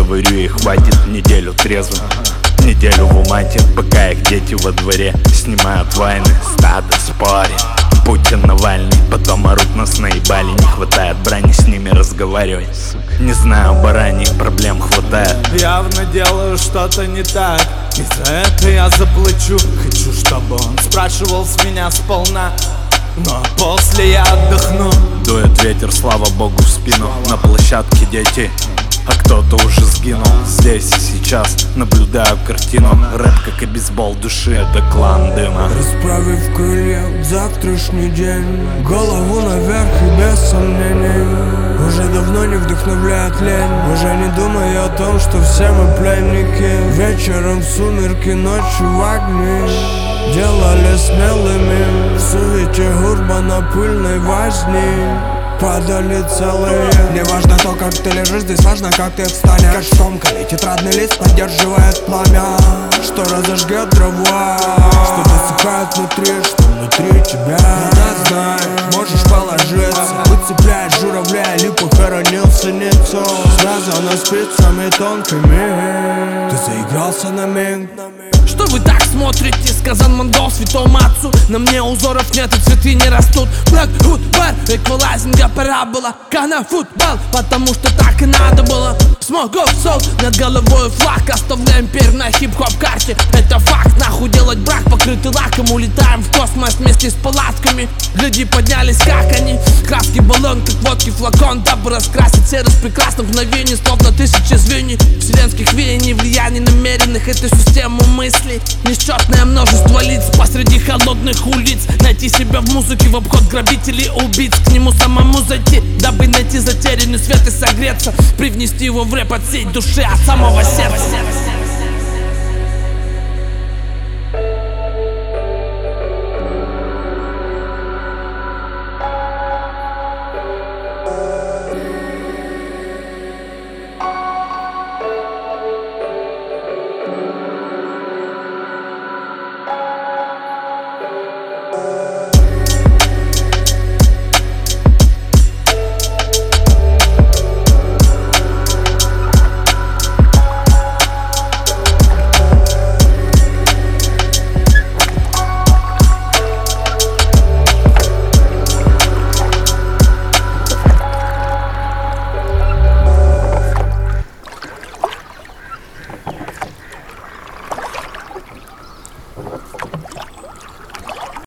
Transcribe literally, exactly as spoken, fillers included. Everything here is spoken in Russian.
говорю, и хватит неделю трезвым, неделю в умате, пока их дети во дворе снимают войны, стадо спорит. Путин, Навальный, потом орут, нас наебали. Не хватает брани, с ними разговаривать. Не знаю, бараньих проблем хватает. Явно делаю что-то не так, и за это я заплачу. Хочу, чтобы он спрашивал с меня сполна, но после я отдохну. Дует ветер, слава богу, в спину. На площадке дети, а кто-то уже сгинул. Здесь и сейчас наблюдаю картину. Рэп как и бейсбол души, это клан дыма. Расправив крылья в завтрашний день, голову наверх и без сомнений. Уже давно не вдохновляет лень, уже не думая о том, что все мы пленники. Вечером в сумерки, ночью в огни делали смелыми. В суете гурба на пыльной возни падали целые. Не важно то, как ты лежишь, здесь важно, как ты встанешь. Как шомкали, тетрадный лист поддерживает пламя, что разожгет дрова, что досыхает внутри, что внутри тебя. Да знай, можешь положиться, выцепляешь журавля или похоронил синицу. Связано спицами тонкими, ты заигрался на миг. Что вы так смотрите, сказал монгол святому отцу. На мне узоров нет и цветы не растут. Блэквуд бар, эквалайзинга пора было. Кана футбол, потому что так и надо было. Смогов сол, над головой флаг. Оставляем перь на хип-хоп карте. Это факт, нахуй делать брак, покрытый лаком. Улетаем в космос вместе с палатками. Люди поднялись, как они. Краски баллон, как водки флакон. Дабы раскрасить серость прекрасных мгновений, словно тысячи звеньев вселенских веяний, влияний намеренных этой системы мыслей. Несчетное множество лиц посреди холодных улиц. Найти себя в музыке в обход грабителей, убийц. К нему самому зайти, дабы найти затерянный свет и согреться. Привнести его в рэп от всей души, от самого сердца.